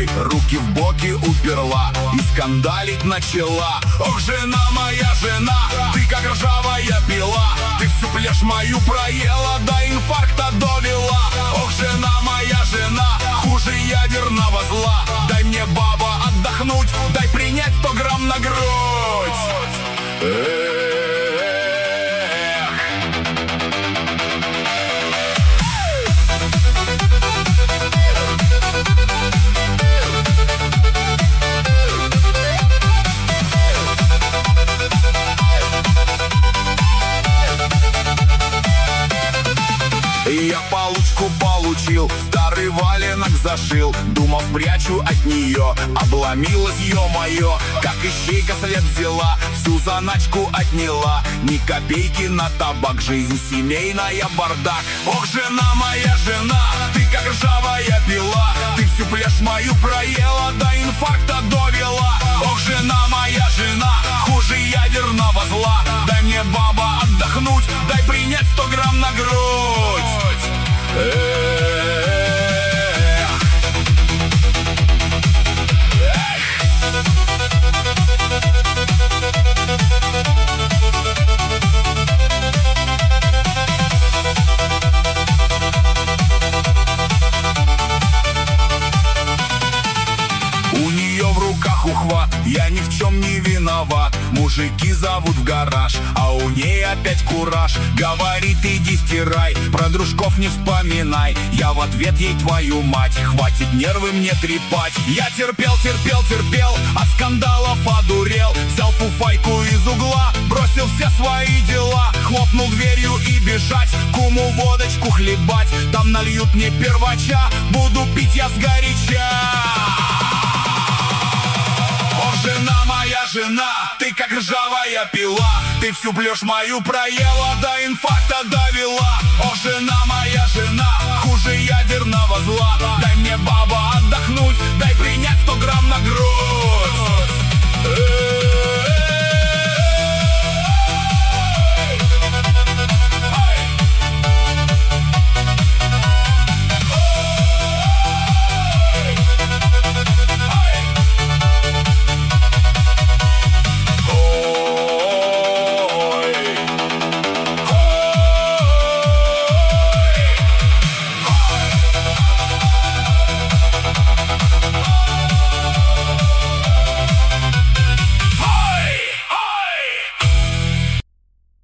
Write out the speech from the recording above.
рукой, руки в боки уперла и скандалить начала. Ох, жена моя, жена, ты как ржавая пила, ты всю плешь мою проела, до инфаркта довела. Ох, жена моя, жена, хуже ядерного зла. Дай мне, баба, отдохнуть, дай принять 100 грамм на грудь. Я получку получил, старый валенок зашил, думал, прячу от нее, обломилась, ё-моё. Как ищейка след взяла, всю заначку отняла, ни копейки на табак, жизнь семейная бардак. Ох, жена моя, жена, ты как ржавая пила, ты всю плешь мою проела, до инфаркта довела. Ох, жена моя, жена, хуже ядерного зла. Дай мне, баба, отдохнуть, дай принять 100 грамм на грудь. У нее в руках ухват, я ни в чем не виноват. Мужики зовут в гараж, а у ней опять кураж. Говорит, иди стирай, про дружков не вспоминай. Я в ответ ей, твою мать, хватит нервы мне трепать. Я терпел, терпел, терпел, от скандалов одурел. Взял фуфайку из угла, бросил все свои дела, хлопнул дверью и бежать, куму водочку хлебать. Там нальют мне первача, буду пить я сгоряча. О, жена моя, жена, ты как ржавая пила, ты всю плешь мою проела, до инфаркта довела. О, жена моя, жена, хуже ядерного зла. Дай мне, баба, отдохнуть, дай